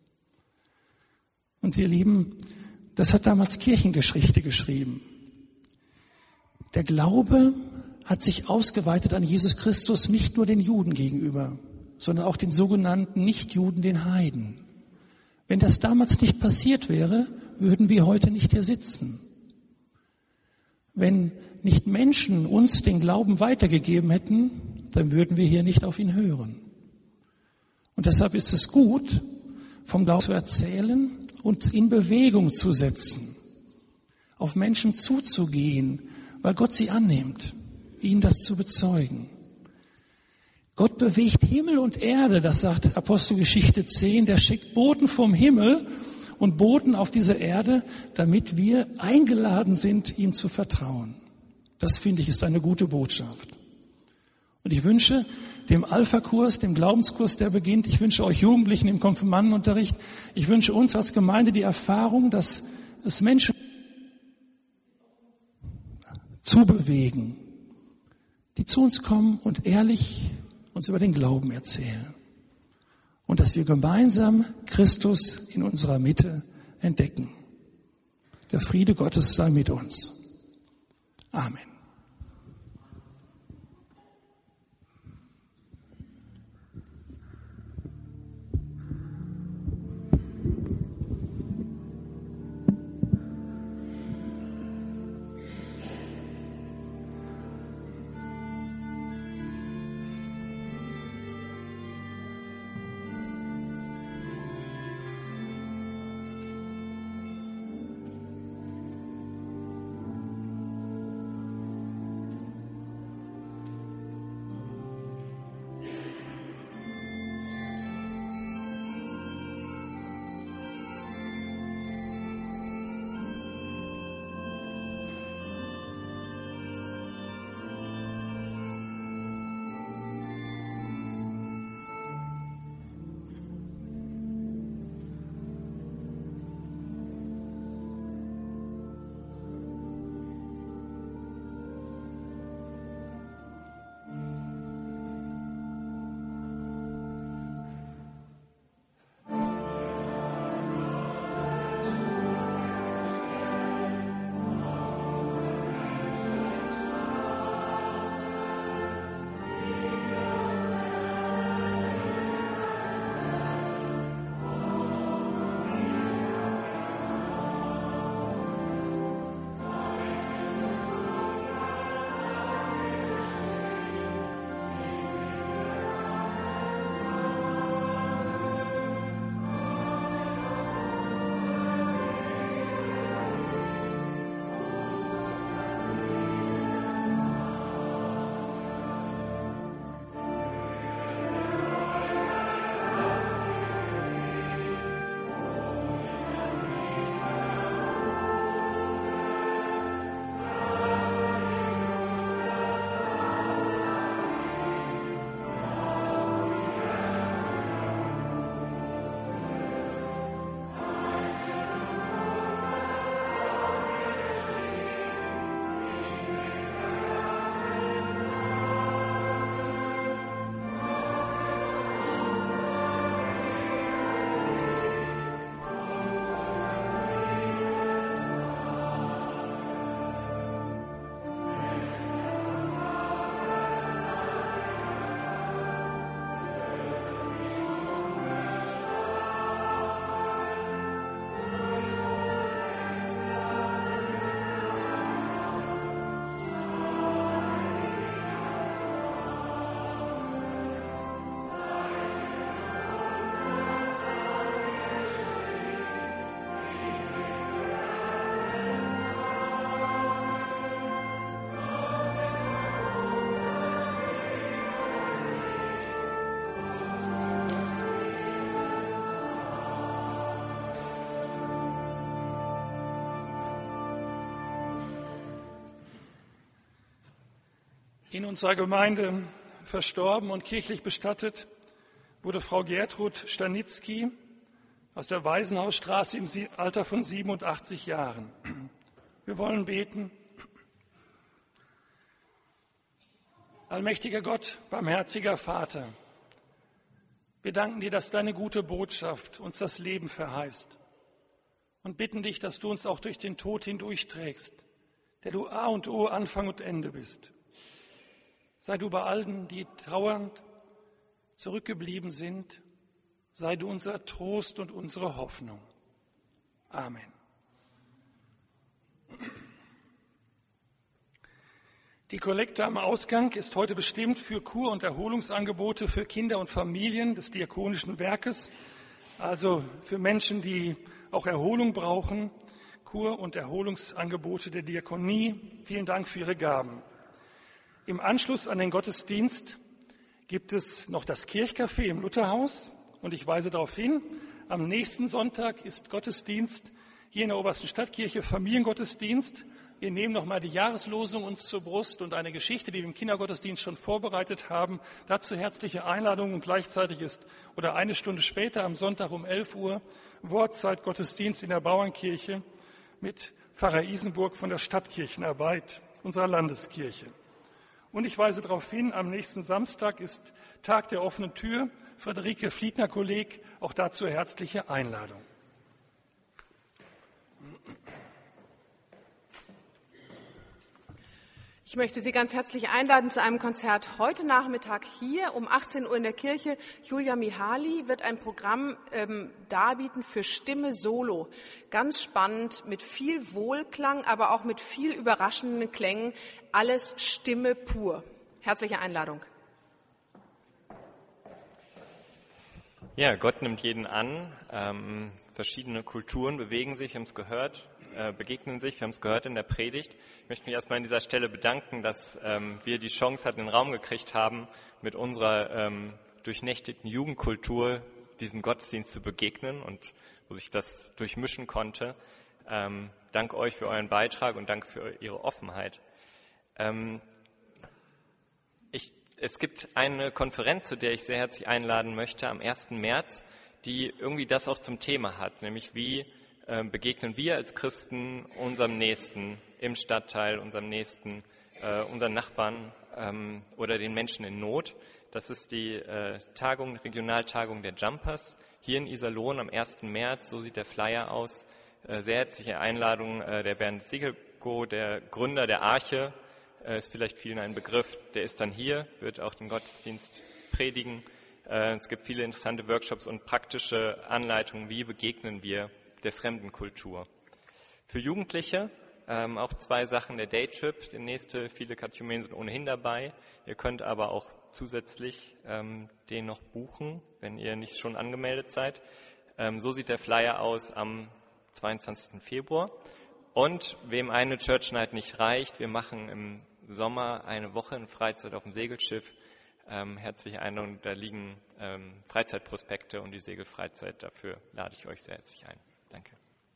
Und ihr Lieben, das hat damals Kirchengeschichte geschrieben. Der Glaube hat sich ausgeweitet an Jesus Christus, nicht nur den Juden gegenüber, sondern auch den sogenannten Nichtjuden, den Heiden. Wenn das damals nicht passiert wäre, würden wir heute nicht hier sitzen. Wenn nicht Menschen uns den Glauben weitergegeben hätten, dann würden wir hier nicht auf ihn hören. Und deshalb ist es gut, vom Glauben zu erzählen, uns in Bewegung zu setzen, auf Menschen zuzugehen, weil Gott sie annimmt, ihnen das zu bezeugen. Gott bewegt Himmel und Erde, das sagt Apostelgeschichte 10, der schickt Boten vom Himmel und Boten auf diese Erde, damit wir eingeladen sind, ihm zu vertrauen. Das, finde ich, ist eine gute Botschaft. Und ich wünsche dem Alpha-Kurs, dem Glaubenskurs, der beginnt, ich wünsche euch Jugendlichen im Konfirmandenunterricht, ich wünsche uns als Gemeinde die Erfahrung, dass es Menschen zu bewegen, die zu uns kommen und ehrlich uns über den Glauben erzählen. Und dass wir gemeinsam Christus in unserer Mitte entdecken. Der Friede Gottes sei mit uns. Amen. In unserer Gemeinde verstorben und kirchlich bestattet wurde Frau Gertrud Stanitzky aus der Waisenhausstraße im Alter von 87 Jahren. Wir wollen beten. Allmächtiger Gott, barmherziger Vater, wir danken dir, dass deine gute Botschaft uns das Leben verheißt und bitten dich, dass du uns auch durch den Tod hindurchträgst, der du A und O, Anfang und Ende bist. Sei du bei allen, die trauernd zurückgeblieben sind, sei du unser Trost und unsere Hoffnung. Amen. Die Kollekte am Ausgang ist heute bestimmt für Kur- und Erholungsangebote für Kinder und Familien des Diakonischen Werkes, also für Menschen, die auch Erholung brauchen, Kur- und Erholungsangebote der Diakonie. Vielen Dank für Ihre Gaben. Im Anschluss an den Gottesdienst gibt es noch das Kirchcafé im Lutherhaus und ich weise darauf hin, am nächsten Sonntag ist Gottesdienst hier in der Obersten Stadtkirche, Familiengottesdienst. Wir nehmen nochmal die Jahreslosung uns zur Brust und eine Geschichte, die wir im Kindergottesdienst schon vorbereitet haben. Dazu herzliche Einladung und gleichzeitig ist, oder eine Stunde später am Sonntag um 11 Uhr, Wortzeitgottesdienst in der Bauernkirche mit Pfarrer Isenburg von der Stadtkirchenarbeit unserer Landeskirche. Und ich weise darauf hin, am nächsten Samstag ist Tag der offenen Tür, Friederike Fliedner-Kolleg, auch dazu herzliche Einladung. Ich möchte Sie ganz herzlich einladen zu einem Konzert heute Nachmittag hier um 18 Uhr in der Kirche. Julia Mihaly wird ein Programm darbieten für Stimme Solo. Ganz spannend, mit viel Wohlklang, aber auch mit viel überraschenden Klängen. Alles Stimme pur. Herzliche Einladung. Ja, Gott nimmt jeden an. Verschiedene Kulturen bewegen sich, wir haben es gehört, begegnen sich, wir haben es gehört in der Predigt. Ich möchte mich erstmal an dieser Stelle bedanken, dass wir die Chance hatten, den Raum gekriegt haben, mit unserer durchnächtigten Jugendkultur diesem Gottesdienst zu begegnen und wo sich das durchmischen konnte. Dank euch für euren Beitrag und danke für Ihre Offenheit. Es gibt eine Konferenz, zu der ich sehr herzlich einladen möchte, am 1. März, die irgendwie das auch zum Thema hat, nämlich wie begegnen wir als Christen unserem Nächsten im Stadtteil, unserem Nächsten, unseren Nachbarn oder den Menschen in Not. Das ist die Regionaltagung der Jumpers hier in Iserlohn am 1. März. So sieht der Flyer aus. Sehr herzliche Einladung. Der Bernd Siegelko, der Gründer der Arche, ist vielleicht vielen ein Begriff. Der ist dann hier, wird auch den Gottesdienst predigen. Es gibt viele interessante Workshops und praktische Anleitungen, wie begegnen wir der fremden Kultur. Für Jugendliche auch 2 Sachen, der Daytrip, der nächste, viele Katechumenen sind ohnehin dabei. Ihr könnt aber auch zusätzlich den noch buchen, wenn ihr nicht schon angemeldet seid. So sieht der Flyer aus am 22. Februar. Und wem eine Church Night nicht reicht, wir machen im Sommer eine Woche in Freizeit auf dem Segelschiff. Herzliche Einladung, da liegen Freizeitprospekte und die Segelfreizeit, dafür lade ich euch sehr herzlich ein. Danke.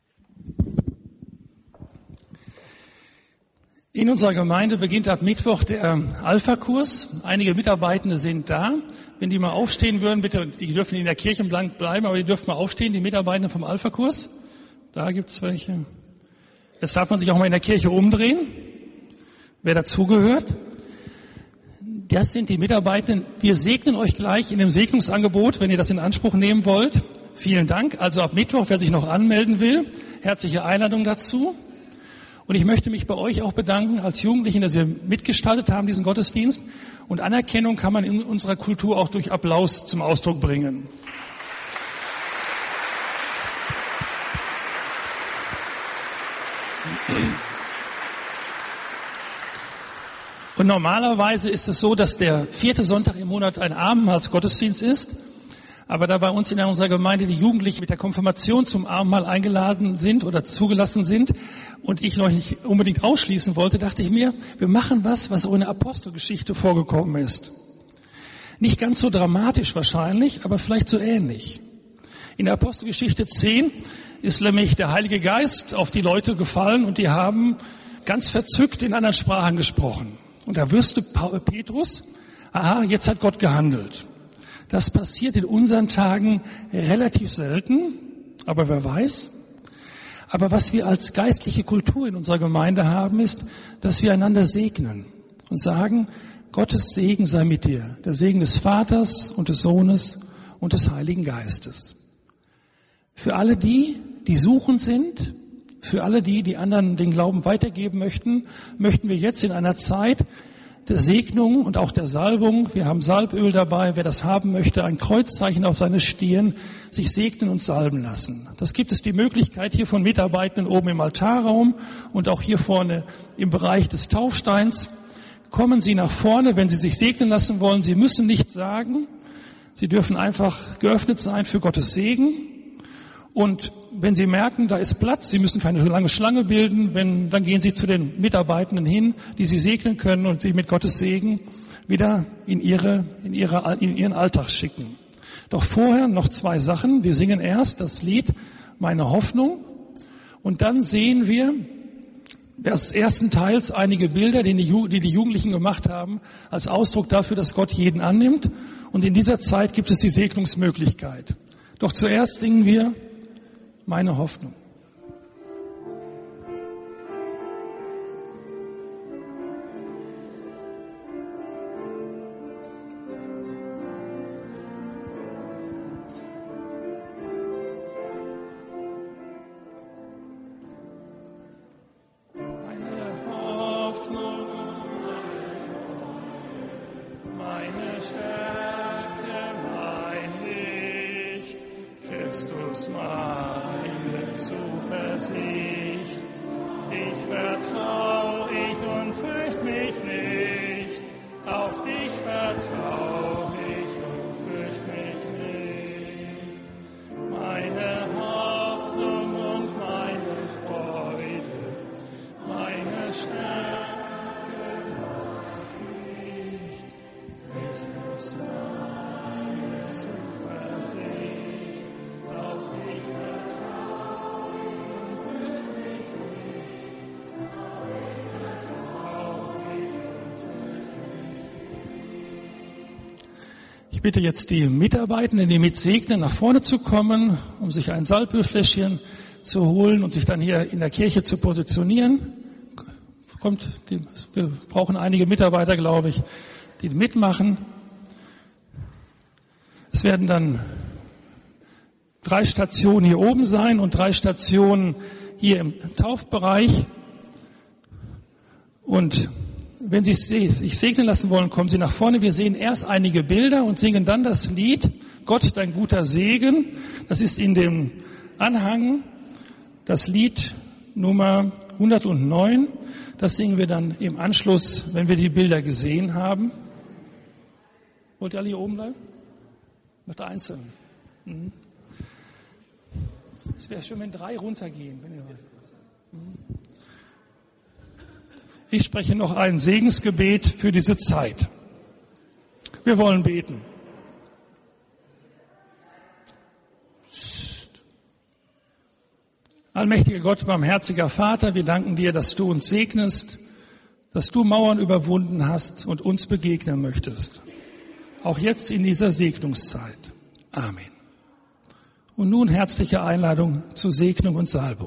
In unserer Gemeinde beginnt ab Mittwoch der Alpha-Kurs. Einige Mitarbeitende sind da. Wenn die mal aufstehen würden, bitte, die dürfen in der Kirche bleiben, aber die dürfen mal aufstehen, die Mitarbeitenden vom Alpha-Kurs. Da gibt's welche. Jetzt darf man sich auch mal in der Kirche umdrehen, wer dazugehört. Das sind die Mitarbeitenden. Wir segnen euch gleich in dem Segnungsangebot, wenn ihr das in Anspruch nehmen wollt. Vielen Dank. Also ab Mittwoch, wer sich noch anmelden will, herzliche Einladung dazu. Und ich möchte mich bei euch auch bedanken als Jugendlichen, dass ihr mitgestaltet haben, diesen Gottesdienst. Und Anerkennung kann man in unserer Kultur auch durch Applaus zum Ausdruck bringen. Und normalerweise ist es so, dass der 4. Sonntag im Monat ein Abendmahlsgottesdienst ist. Aber da bei uns in unserer Gemeinde die Jugendlichen mit der Konfirmation zum Abendmahl eingeladen sind oder zugelassen sind und ich noch nicht unbedingt ausschließen wollte, dachte ich mir, wir machen was auch in der Apostelgeschichte vorgekommen ist. Nicht ganz so dramatisch wahrscheinlich, aber vielleicht so ähnlich. In der Apostelgeschichte 10 ist nämlich der Heilige Geist auf die Leute gefallen und die haben ganz verzückt in anderen Sprachen gesprochen. Und da wusste Petrus, aha, jetzt hat Gott gehandelt. Das passiert in unseren Tagen relativ selten, aber wer weiß. Aber was wir als geistliche Kultur in unserer Gemeinde haben, ist, dass wir einander segnen und sagen, Gottes Segen sei mit dir, der Segen des Vaters und des Sohnes und des Heiligen Geistes. Für alle die suchend sind, für alle die anderen den Glauben weitergeben möchten wir jetzt in einer Zeit der Segnung und auch der Salbung, wir haben Salböl dabei, wer das haben möchte, ein Kreuzzeichen auf seine Stirn, sich segnen und salben lassen. Das gibt es die Möglichkeit hier von Mitarbeitenden oben im Altarraum und auch hier vorne im Bereich des Taufsteins. kommen Sie nach vorne, wenn Sie sich segnen lassen wollen. Sie müssen nichts sagen. Sie dürfen einfach geöffnet sein für Gottes Segen. Und wenn Sie merken, da ist Platz, Sie müssen keine lange Schlange bilden, dann gehen Sie zu den Mitarbeitenden hin, die Sie segnen können und Sie mit Gottes Segen wieder in Ihren Alltag schicken. Doch vorher noch 2 Sachen. Wir singen erst das Lied Meine Hoffnung und dann sehen wir des ersten Teils einige Bilder, die die Jugendlichen gemacht haben, als Ausdruck dafür, dass Gott jeden annimmt. Und in dieser Zeit gibt es die Segnungsmöglichkeit. Doch zuerst singen wir Meine Hoffnung. Christus, meine Zuversicht. Auf dich vertrau ich und fürcht mich nicht. Auf dich vertrau ich und fürcht mich nicht. Meine Hoffnung und meine Freude, meine Stärke mein Licht. Christus, meine Zuversicht. Auf dich vertrau und fürcht mich nicht. Vertrau ich und fürcht mich nicht. Ich bitte jetzt die Mitarbeitenden, die mitsegnen, nach vorne zu kommen, um sich ein Salbölfläschchen zu holen und sich dann hier in der Kirche zu positionieren. Wir brauchen einige Mitarbeiter, glaube ich, die mitmachen. Es werden dann 3 Stationen hier oben sein und 3 Stationen hier im Taufbereich. Und wenn Sie sich segnen lassen wollen, kommen Sie nach vorne. Wir sehen erst einige Bilder und singen dann das Lied Gott, dein guter Segen. Das ist in dem Anhang das Lied Nummer 109. Das singen wir dann im Anschluss, wenn wir die Bilder gesehen haben. Wollt ihr alle hier oben bleiben? Macht ihr einzeln? Es wäre schön, wenn 3 runtergehen. Wenn ihr Ich spreche noch ein Segensgebet für diese Zeit. Wir wollen beten. Allmächtiger Gott, barmherziger Vater, wir danken dir, dass du uns segnest, dass du Mauern überwunden hast und uns begegnen möchtest. Auch jetzt in dieser Segnungszeit. Amen. Und nun herzliche Einladung zur Segnung und Salbung.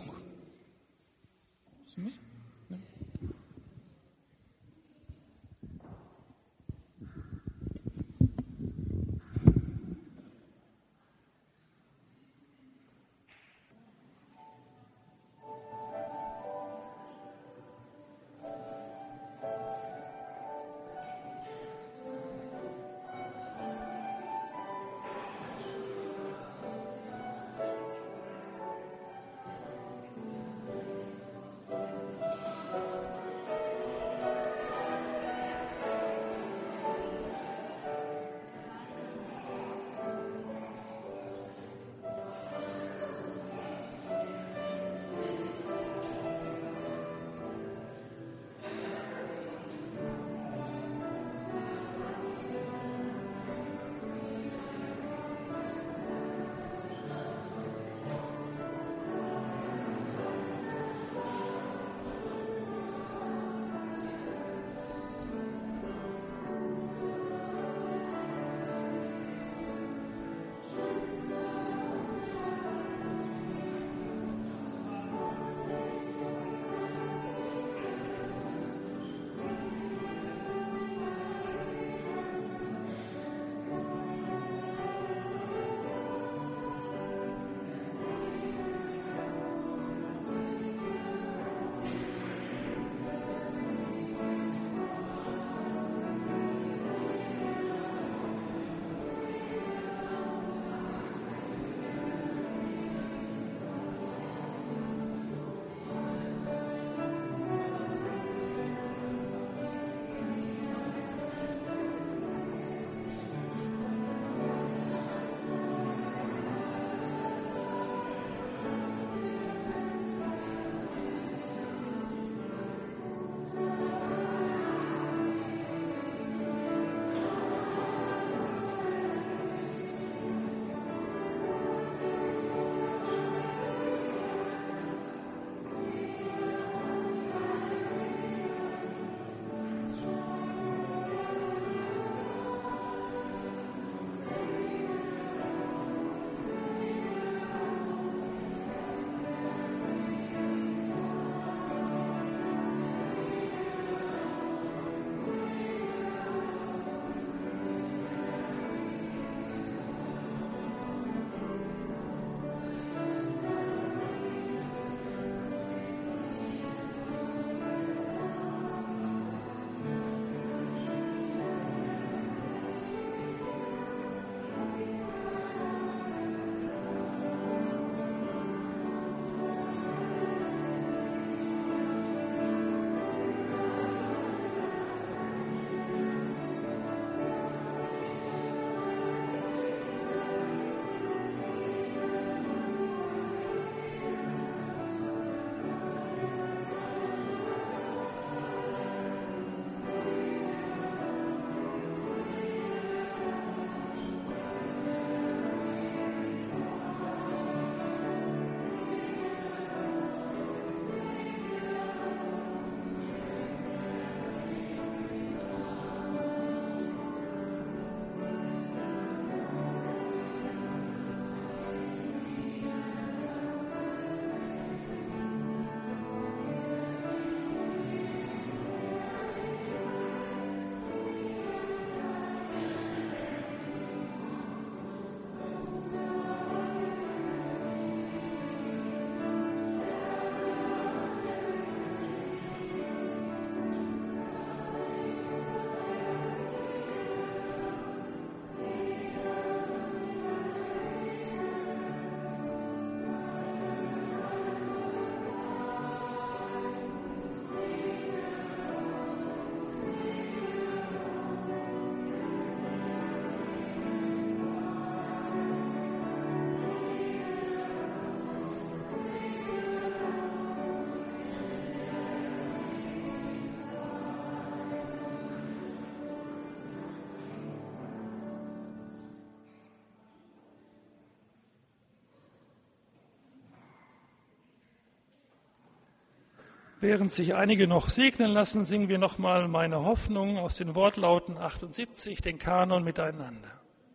Während sich einige noch segnen lassen, singen wir nochmal Meine Hoffnung aus den Wortlauten 78, den Kanon miteinander.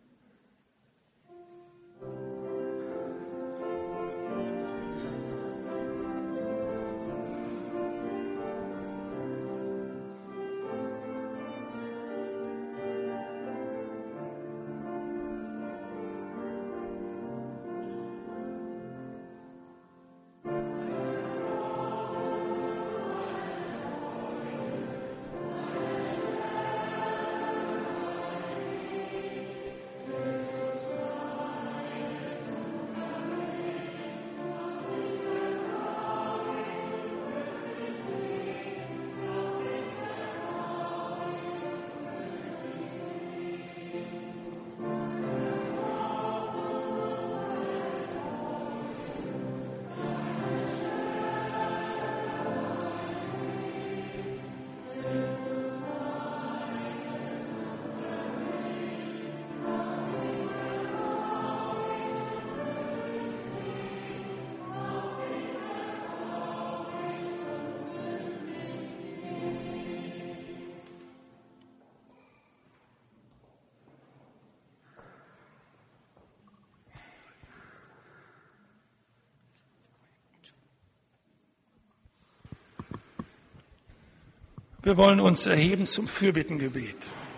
Wir wollen uns erheben zum Fürbittengebet.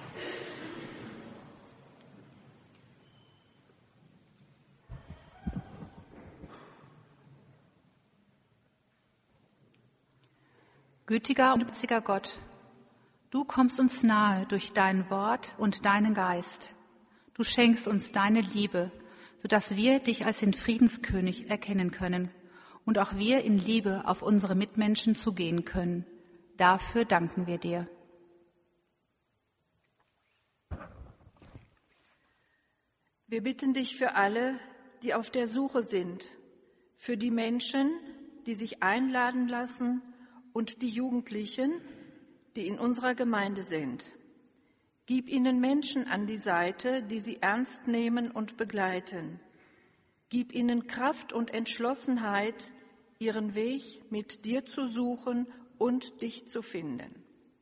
Gütiger und barmherziger Gott, du kommst uns nahe durch dein Wort und deinen Geist. Du schenkst uns deine Liebe, sodass wir dich als den Friedenskönig erkennen können und auch wir in Liebe auf unsere Mitmenschen zugehen können. Dafür danken wir dir. Wir bitten dich für alle, die auf der Suche sind, für die Menschen, die sich einladen lassen und die Jugendlichen, die in unserer Gemeinde sind. Gib ihnen Menschen an die Seite, die sie ernst nehmen und begleiten. Gib ihnen Kraft und Entschlossenheit, ihren Weg mit dir zu suchen und dich zu finden.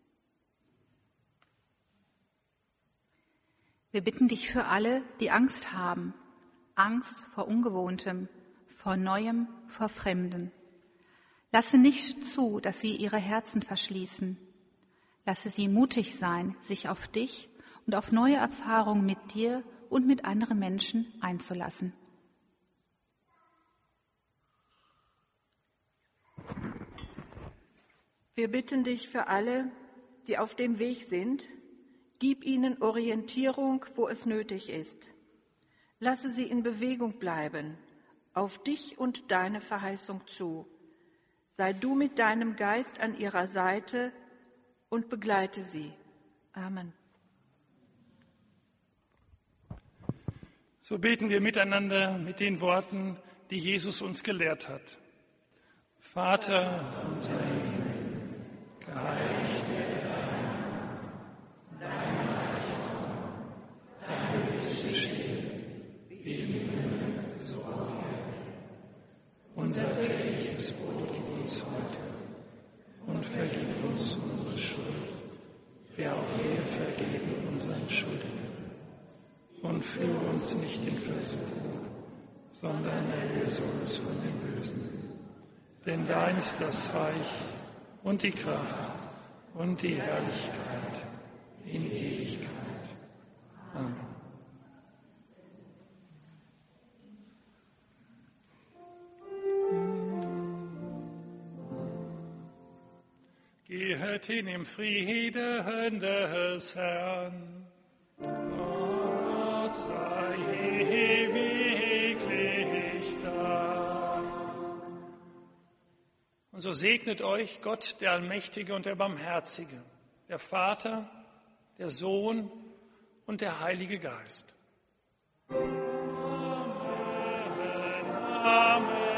Wir bitten dich für alle, die Angst haben. Angst vor Ungewohntem, vor Neuem, vor Fremden. Lasse nicht zu, dass sie ihre Herzen verschließen. Lasse sie mutig sein, sich auf dich und auf neue Erfahrungen mit dir und mit anderen Menschen einzulassen. Wir bitten dich für alle, die auf dem Weg sind, gib ihnen Orientierung, wo es nötig ist. Lasse sie in Bewegung bleiben, auf dich und deine Verheißung zu. Sei du mit deinem Geist an ihrer Seite und begleite sie. Amen. So beten wir miteinander mit den Worten, die Jesus uns gelehrt hat. Vater unser im Himmel, geheiligt werde dein Name, dein Reich komme, dein Wille geschehe, wie im Himmel, so auf Erden. Unser tägliches Brot gib uns heute und vergib uns unsere Schuld, wie auch wir vergeben unseren Schuldigen. Und führe uns nicht in Versuchung, sondern erlöse uns von dem Bösen. Denn dein ist das Reich und die Kraft und die Herrlichkeit in Ewigkeit. Amen. Gehet hin im Frieden des Herrn. Gott sei ewiglich da. Und so segnet euch Gott, der Allmächtige und der Barmherzige, der Vater, der Sohn und der Heilige Geist. Amen. Amen.